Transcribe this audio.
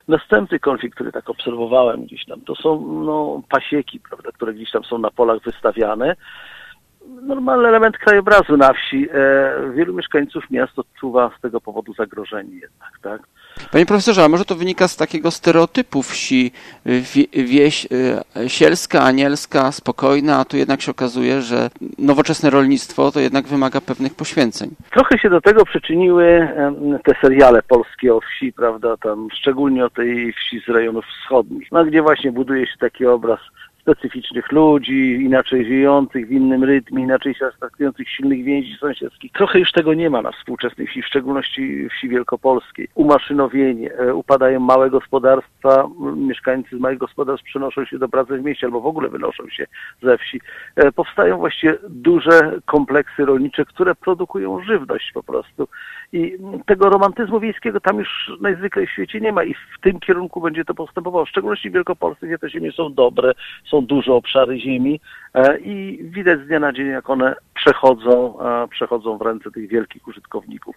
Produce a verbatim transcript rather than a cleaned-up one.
Następny konflikt, który tak obserwowałem gdzieś tam, to są no, pasieki, prawda, które gdzieś tam są na polach wystawiane. Normalny element krajobrazu na wsi. E, wielu mieszkańców miast odczuwa z tego powodu zagrożenie jednak, tak? Panie profesorze, a może to wynika z takiego stereotypu wsi, wie, wieś e, sielska, anielska, spokojna, a tu jednak się okazuje, że nowoczesne rolnictwo to jednak wymaga pewnych poświęceń. Trochę się do tego przyczyniły e, te seriale polskie o wsi, prawda, tam szczególnie o tej wsi z rejonów wschodnich, no gdzie właśnie buduje się taki obraz specyficznych ludzi, inaczej żyjących w innym rytmie, inaczej się traktujących silnych więzi sąsiedzkich. Trochę już tego nie ma na współczesnej wsi, w szczególności wsi wielkopolskiej. Umaszynowienie, upadają małe gospodarstwa, mieszkańcy z małych gospodarstw przenoszą się do pracy w mieście albo w ogóle wynoszą się ze wsi. Powstają właściwie duże kompleksy rolnicze, które produkują żywność po prostu. I tego romantyzmu wiejskiego tam już najzwyklej w świecie nie ma i w tym kierunku będzie to postępowało. W szczególności w Wielkopolsce, gdzie te ziemie są dobre, są duże obszary ziemi i widać z dnia na dzień, jak one przechodzą, przechodzą w ręce tych wielkich użytkowników.